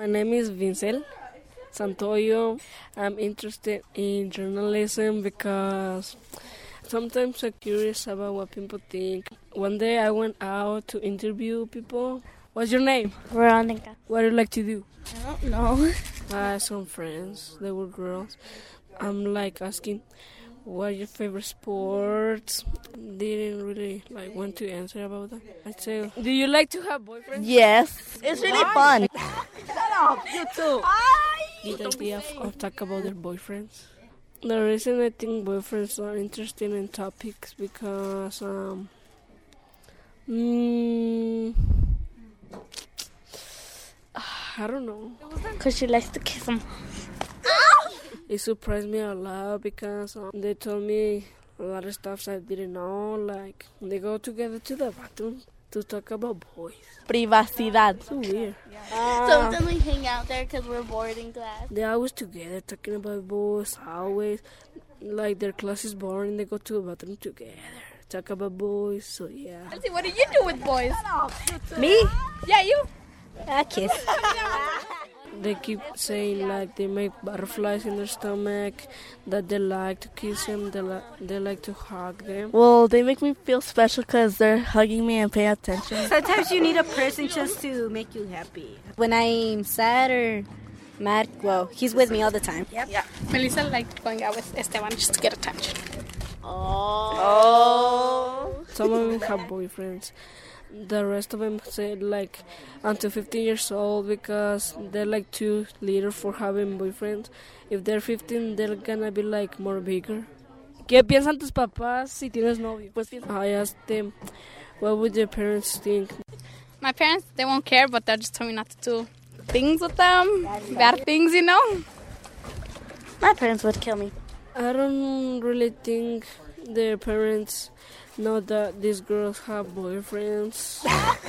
name is Vincel Santoyo. I'm interested in journalism because sometimes I'm curious about what people think. One day I went out to interview people. What's your name? Veronica. What do you like to do? I don't know. I had some friends. They were girls. I'm like asking, what are your favorite sports? Didn't really want to answer about that. I'd say, do you like to have boyfriends? Yes. It's really fun. Shut up, you too. The idea of talk about their boyfriends. The reason I think boyfriends are interesting in topics because I don't know. Because she likes to kiss him. It surprised me a lot because they told me a lot of stuff I didn't know. Like, they go together to the bathroom to talk about boys. Privacidad. So weird. Sometimes we hang out there because we're bored in class. They're always together talking about boys, always. Like, their class is boring, they go to the bathroom together, talk about boys, so yeah. Let's see, what do you do with boys? Me? Yeah, you. I kiss. They keep saying like they make butterflies in their stomach, that they like to kiss them, they like to hug them. Well, they make me feel special because they're hugging me and paying attention. Sometimes you need a person just to make you happy. When I'm sad or mad, well, he's with me all the time. Yep. Yeah. Melissa liked going out with Esteban just to get attention. Oh. Some of them have boyfriends. The rest of them said like until 15 years old because they're like too little for having boyfriends. If they're 15, they're gonna be like more bigger. ¿Qué piensan tus papás si tienes novio? Pues I asked them, what would their parents think? My parents, they won't care, but they'll just tell me not to do things with them. Bad things, you know? My parents would kill me. I don't really think their parents know that these girls have boyfriends.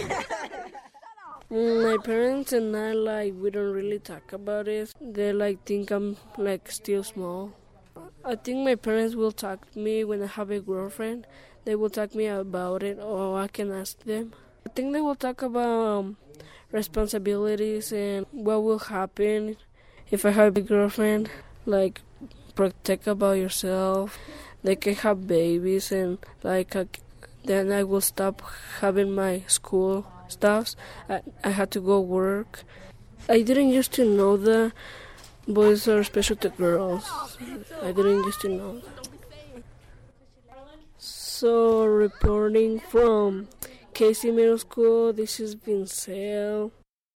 My parents and I, we don't really talk about it. They, think I'm, still small. I think my parents will talk to me when I have a girlfriend. They will talk to me about it, or I can ask them. I think they will talk about responsibilities and what will happen if I have a girlfriend. Protect about yourself. They can have babies and then I will stop having my school stuffs. I had to go work. I didn't used to know that boys are special to girls. I didn't used to know that. So reporting from Casey Middle School, this is Vincel.